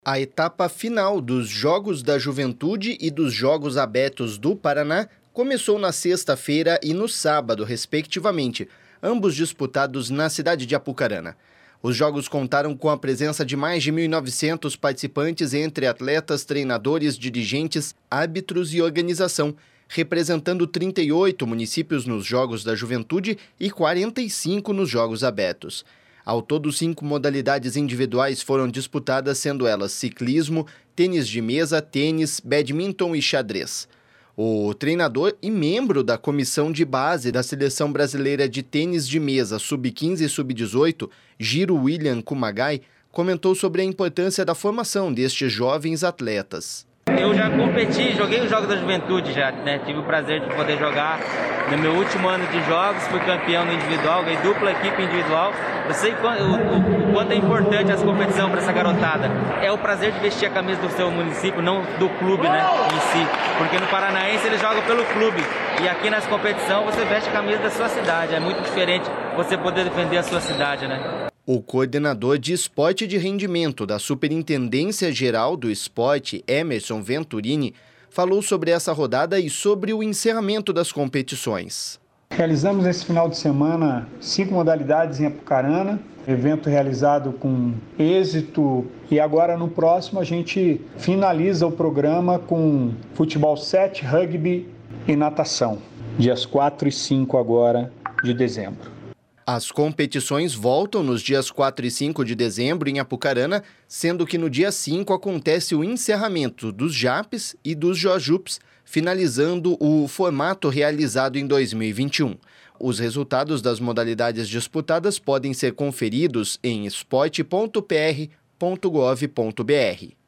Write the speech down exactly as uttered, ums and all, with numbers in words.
A etapa final dos Jogos da Juventude e dos Jogos Abertos do Paraná começou na sexta-feira e no sábado, respectivamente, ambos disputados na cidade de Apucarana. Os jogos contaram com a presença de mais de mil e novecentos participantes entre atletas, treinadores, dirigentes, árbitros e organização, representando trinta e oito municípios nos Jogos da Juventude e quarenta e cinco nos Jogos Abertos. Ao todo, cinco modalidades individuais foram disputadas, sendo elas ciclismo, tênis de mesa, tênis, badminton e xadrez. O treinador e membro da comissão de base da Seleção Brasileira de Tênis de Mesa sub quinze e sub dezoito, Giro William Kumagai, comentou sobre a importância da formação destes jovens atletas. Eu já competi, joguei os Jogos da Juventude já, né? Tive o prazer de poder jogar no meu último ano de jogos, fui campeão no individual, ganhei dupla equipe individual. Eu sei o, o, o quanto é importante essa competição para essa garotada. É o prazer de vestir a camisa do seu município, não do clube, né, em si. Porque no Paranaense eles jogam pelo clube e aqui nessa competição você veste a camisa da sua cidade. É muito diferente você poder defender a sua cidade, né? O coordenador de esporte de rendimento da Superintendência Geral do Esporte, Emerson Venturini, falou sobre essa rodada e sobre o encerramento das competições. Realizamos esse final de semana cinco modalidades em Apucarana, evento realizado com êxito, e agora no próximo a gente finaliza o programa com futebol sete, rugby e natação, dias quatro e cinco agora de dezembro. As competições voltam nos dias quatro e cinco de dezembro em Apucarana, sendo que no dia cinco acontece o encerramento dos JAPs e dos JOJUPs, finalizando o formato realizado em dois mil e vinte e um. Os resultados das modalidades disputadas podem ser conferidos em esporte ponto p r ponto gov ponto b r.